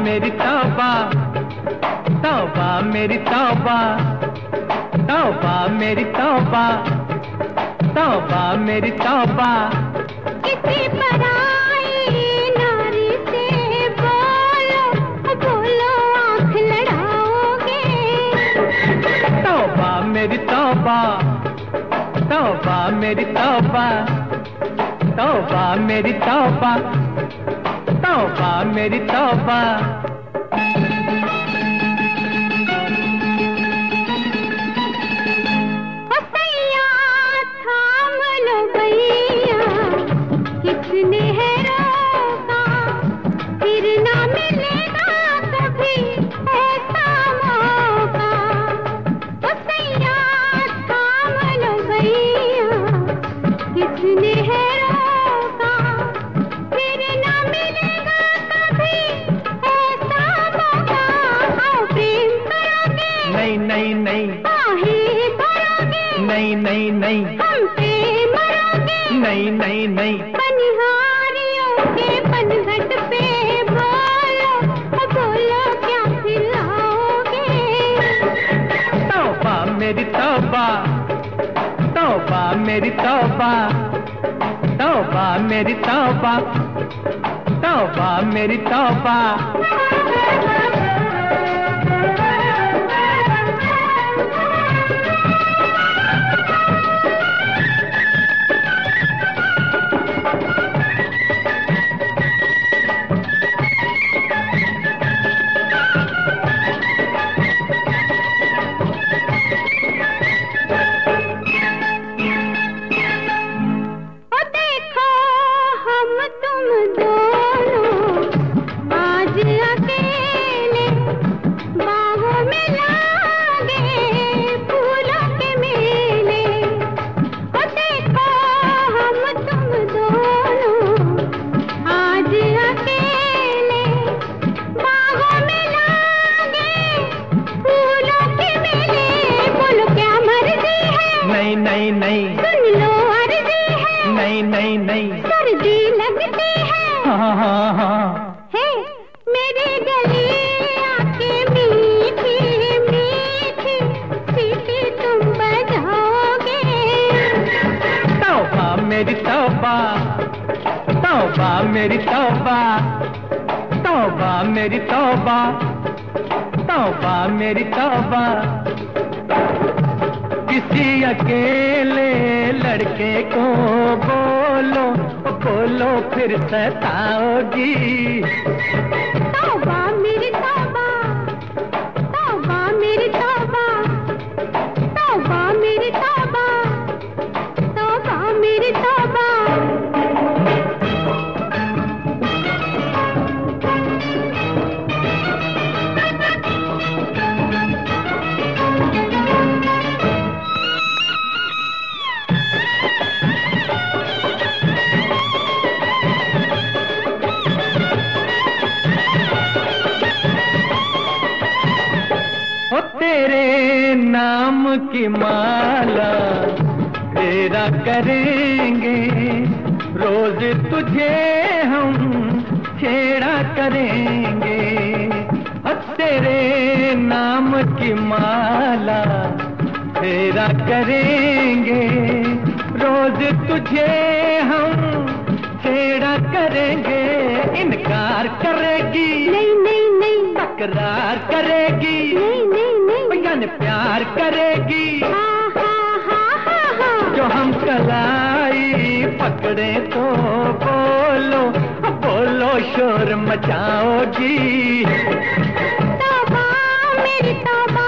मेरी तौबा, तौबा मेरी तौबा, तौबा मेरी तौबा, तौबा मेरी तौबा। किसी पराई नारी से बोलो बोलो आँख लड़ाओगे। तौबा मेरी तौबा, तौबा मेरी तौबा, तौबा मेरी तौबा, तौबा मेरी तौबा। किसने है रोका, फिर ना मिलेगा कभी ऐसा मौका। ओ सैया थाम लो भैया, किसने है रोका, फिर ना मिलेगा कभी ऐसा मौका। आओ प्रेम करोगे, नहीं नहीं नहीं, काहे करोगे, नहीं नहीं नहीं, हम पे मरोगे, नहीं नहीं नहीं। बनिहारियों के पनघट पे बोलो बोलो क्या खिलाओगे। तौबा मेरी तौबा, तौबा मेरी तौबा, तौबा मेरी तौबा, तौबा मेरी तौबा। नहीं नहीं नहीं, सुन लो अर्जी है, नहीं नहीं नहीं, सर्दी लगती है। हाँ हाँ हाँ, है मेरे गले आके मीठी मीठी सीटी तुम बजाओगे। तौबा मेरी तौबा, तौबा मेरी तौबा, तौबा मेरी तौबा, तौबा मेरी तौबा। किसी अकेले लड़के को बोलो बोलो फिर सताओगी। तौबा मेरी तौबा, तौबा मेरी तौबा, तौबा मेरी तौबा, तौबा मेरी तौबा। तेरे नाम की माला तेरा करेंगे, रोज तुझे हम छेड़ा करेंगे। तेरे नाम की माला तेरा करेंगे, रोज तुझे हम छेड़ा करेंगे। इनकार करेगी, नहीं नहीं नहीं, तकरार करेगी, नहीं नहीं नहीं, प्यार करेगी। हाँ हाँ हाँ हाँ हाँ। जो हम कलाई पकड़े तो बोलो बोलो शोर मचाओगी। तौबा मेरी तौबा,